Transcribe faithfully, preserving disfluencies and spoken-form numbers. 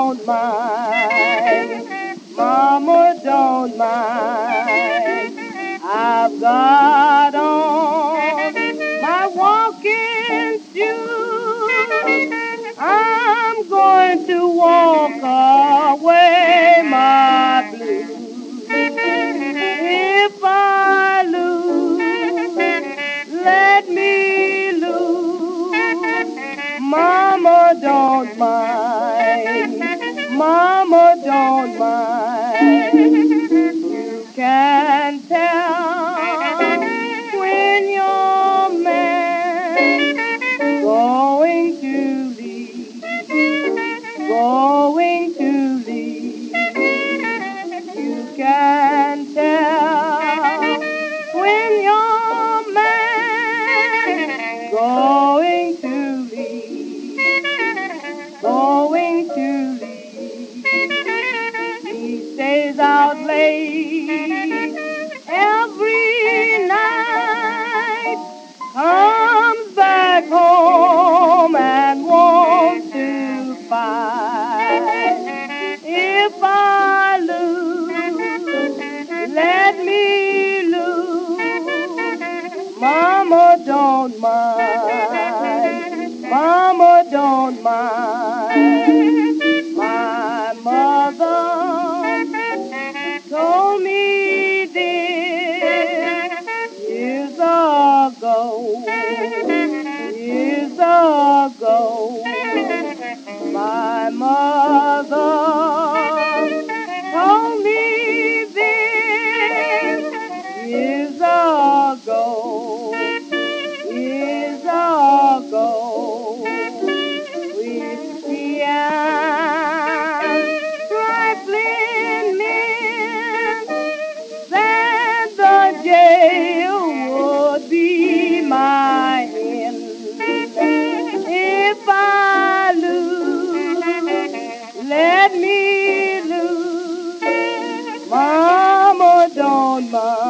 don't mind. Mama don't mind. I've got on my walking shoes. I'm going to walk away my blues. If I lose, let me lose. Mama don't mind. Mama don't mind. You can tell when your man going to leave, going to leave. You can tell when your man going to leave, going to leave. He stays out late every night, comes back home and wants to fight. If I lose, let me lose. Mama don't mind. Mama don't mind. My mother told me this years ago, years ago. My mother told me this years ago, years ago. Whiskey and trifling men said the jail would be my end. If I lose, let me lose. Mama don't mind.